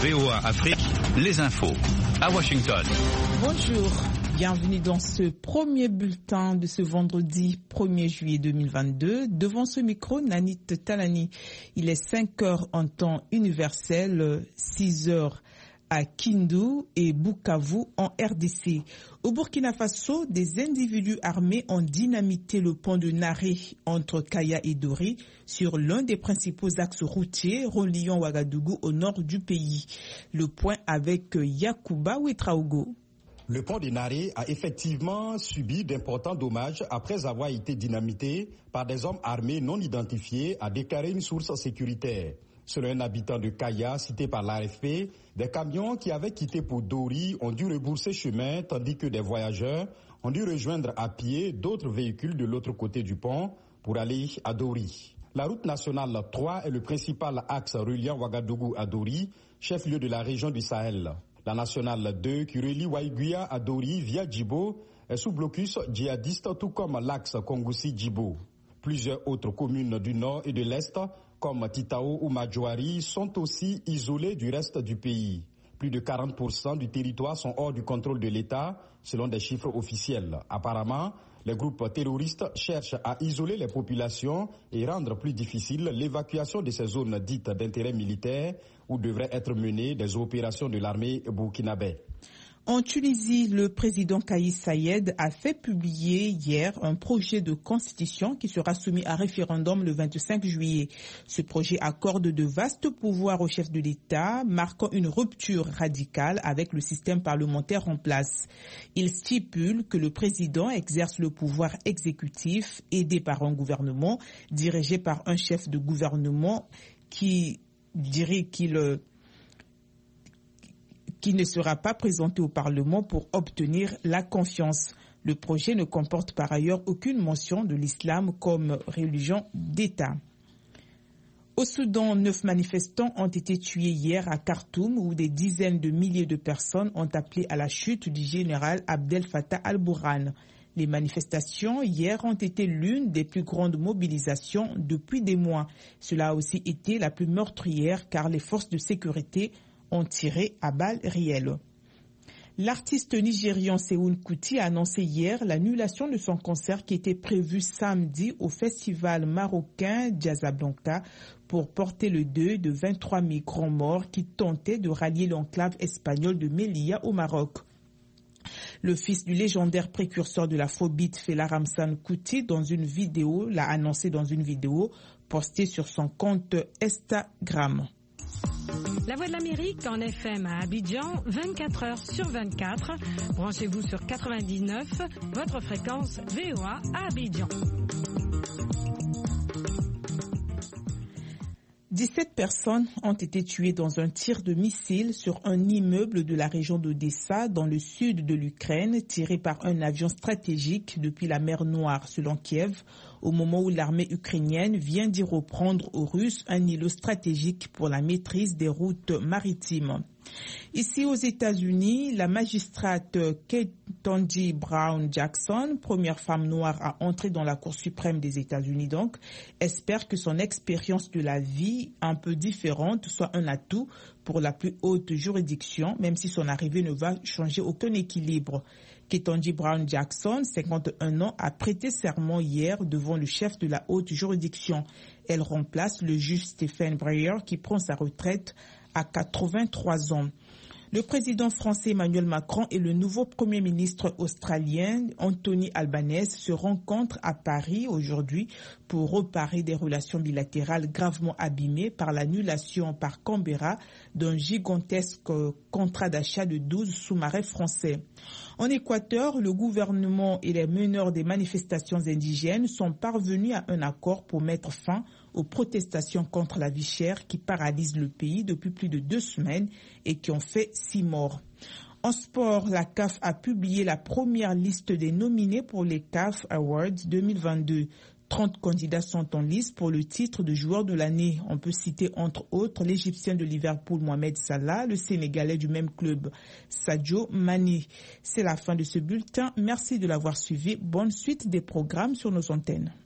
VOA Afrique, les infos. À Washington. Bonjour, bienvenue dans ce premier bulletin de ce vendredi 1er juillet 2022. Devant ce micro, Nanit Talani. Il est 5 heures en temps universel, 6 heures à Kindu et Bukavu en RDC. Au Burkina Faso, des individus armés ont dynamité le pont de Naré entre Kaya et Dori sur l'un des principaux axes routiers reliant Ouagadougou au nord du pays. Le point avec Yacouba Ouetraogo. Le pont de Naré a effectivement subi d'importants dommages après avoir été dynamité par des hommes armés non identifiés, a déclaré une source sécuritaire. Selon un habitant de Kaya, cité par l'AFP, des camions qui avaient quitté pour Dori ont dû rebourser chemin, tandis que des voyageurs ont dû rejoindre à pied d'autres véhicules de l'autre côté du pont pour aller à Dori. La route nationale 3 est le principal axe reliant Ouagadougou à Dori, chef-lieu de la région du Sahel. La nationale 2, qui relie Waïguia à Dori via Djibo, est sous blocus djihadiste, tout comme l'axe Kongoussi-Djibo. Plusieurs autres communes du nord et de l'est, comme Titao ou Madjouari, sont aussi isolées du reste du pays. Plus de 40% du territoire sont hors du contrôle de l'État, selon des chiffres officiels. Apparemment, les groupes terroristes cherchent à isoler les populations et rendre plus difficile l'évacuation de ces zones dites d'intérêt militaire où devraient être menées des opérations de l'armée burkinabé. En Tunisie, le président Kais Saied a fait publier hier un projet de constitution qui sera soumis à référendum le 25 juillet. Ce projet accorde de vastes pouvoirs au chef de l'État, marquant une rupture radicale avec le système parlementaire en place. Il stipule que le président exerce le pouvoir exécutif aidé par un gouvernement, dirigé par un chef de gouvernement qui ne sera pas présenté au Parlement pour obtenir la confiance. Le projet ne comporte par ailleurs aucune mention de l'islam comme religion d'État. Au Soudan, 9 manifestants ont été tués hier à Khartoum où des dizaines de milliers de personnes ont appelé à la chute du général Abdel Fattah al-Burhan. Les manifestations hier ont été l'une des plus grandes mobilisations depuis des mois. Cela a aussi été la plus meurtrière car les forces de sécurité ont tiré à balles réelles. L'artiste nigérian Seun Kuti a annoncé hier l'annulation de son concert qui était prévu samedi au festival marocain Jazzablanca pour porter le deuil de 23 migrants morts qui tentaient de rallier l'enclave espagnole de Melilla au Maroc. Le fils du légendaire précurseur de l'afrobeat Fela Ramsan Kuti l'a annoncé dans une vidéo postée sur son compte Instagram. La Voix de l'Amérique en FM à Abidjan, 24 heures sur 24. Branchez-vous sur 99, votre fréquence VOA à Abidjan. 17 personnes ont été tuées dans un tir de missile sur un immeuble de la région d'Odessa, dans le sud de l'Ukraine, tiré par un avion stratégique depuis la mer Noire, selon Kiev, au moment où l'armée ukrainienne vient d'y reprendre aux Russes un îlot stratégique pour la maîtrise des routes maritimes. Ici aux États-Unis, la magistrate Ketanji Brown Jackson, première femme noire à entrer dans la Cour suprême des États-Unis donc, espère que son expérience de la vie un peu différente soit un atout pour la plus haute juridiction, même si son arrivée ne va changer aucun équilibre. Ketanji Brown Jackson, 51 ans, a prêté serment hier devant le chef de la haute juridiction. Elle remplace le juge Stephen Breyer qui prend sa retraite à 83 ans. Le président français Emmanuel Macron et le nouveau Premier ministre australien Anthony Albanese se rencontrent à Paris aujourd'hui pour reparer des relations bilatérales gravement abîmées par l'annulation par Canberra d'un gigantesque contrat d'achat de 12 sous-marins français. En Équateur, le gouvernement et les meneurs des manifestations indigènes sont parvenus à un accord pour mettre fin aux protestations contre la vie chère qui paralysent le pays depuis plus de 2 semaines et qui ont fait 6 morts. En sport, la CAF a publié la première liste des nominés pour les CAF Awards 2022. 30 candidats sont en lice pour le titre de joueur de l'année. On peut citer entre autres l'Égyptien de Liverpool Mohamed Salah, le Sénégalais du même club Sadio Mané. C'est la fin de ce bulletin. Merci de l'avoir suivi. Bonne suite des programmes sur nos antennes.